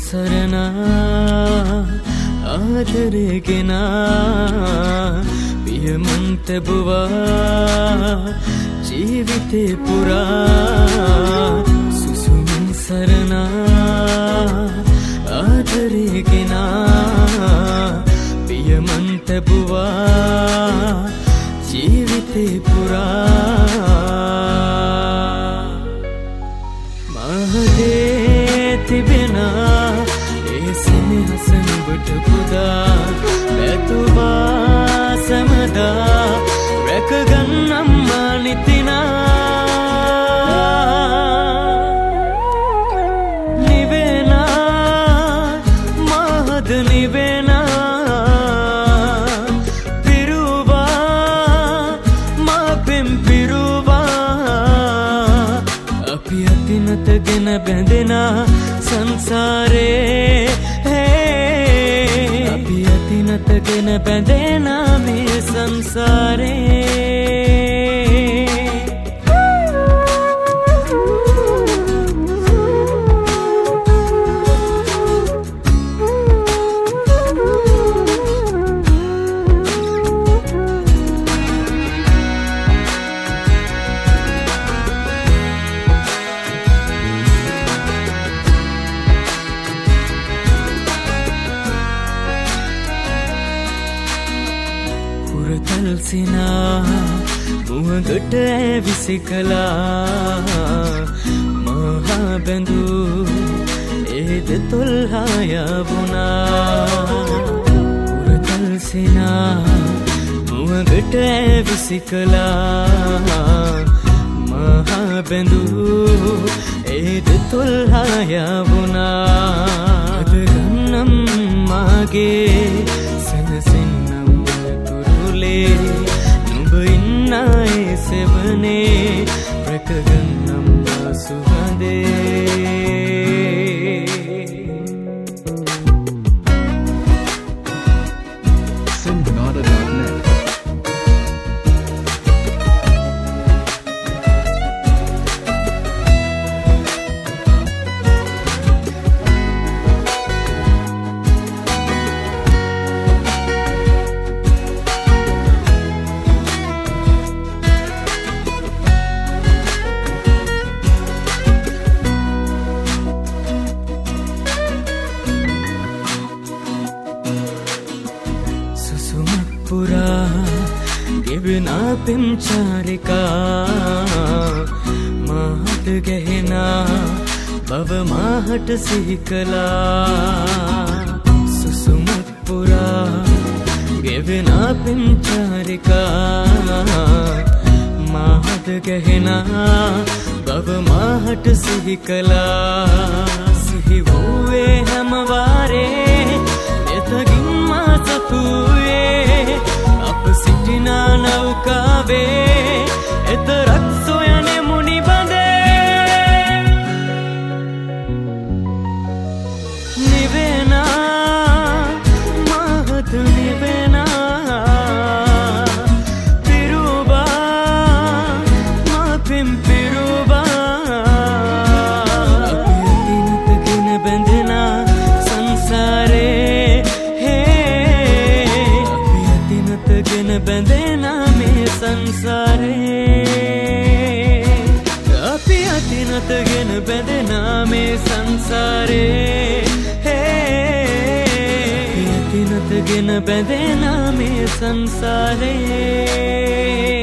සරණා ආදරගෙන පියමන් තැබුවා ජීවිතේ පුරා සුසුමන් සරණා ආදරගෙන පියමන් තැබුවා ජීවිතේ පුරා මහදේ තිබෙනා ඒ සෙනෙහස නුඹට පුදා පැතුවා සමදා රැකගන්නම් නිතිනා නිවෙනා මහද නිවෙනා පිරුවා මාපෙම් පිරුවා අපි අතිනතගෙන බැඳෙනා සංසාරේ අපි අතිනතගෙන බැඳෙනා මේ සංසාරේ සිනා මුහකට ඇවිසිකලා මහා බැඳු ඒද තොල්හායවුණා පුරතල් සිනා මුහකට ඇවිසිකලා මහා බැඳු ඒද තොල්හායවුණා අදගන්නම් මාගේ සනසින්නම් නුඹ ඉන්නයි සෙවනේ රැකගන්නම් සුවඳේ Singnada.net පුරා ගෙවෙනා පෙම් චාරිකා මහත ගැහෙනා බව මාහට සිහි කළා සුසුමක් පුරා ගෙවෙනා පෙම් චාරිකා මහත ගැහෙනා බව මාහට සිහි කළා සිහි වූවේ හැම වාරේ එතකින් මා සතුවේ අප සිටිනා නෞකාවේ එතරක් සොයනෙමු නිබඳේ නිවෙනා මහත නිවෙනා පිරුවා මාපෙම් පිරුවා අපි අතිනතගෙන බැඳෙනා සංසාරේ බැඳෙනා මේ සංසාරේ අපි අතිනතගෙන බැඳෙනා මේ සංසාරේ අපි අතිනතගෙන බැඳෙනා මේ සංසාරේ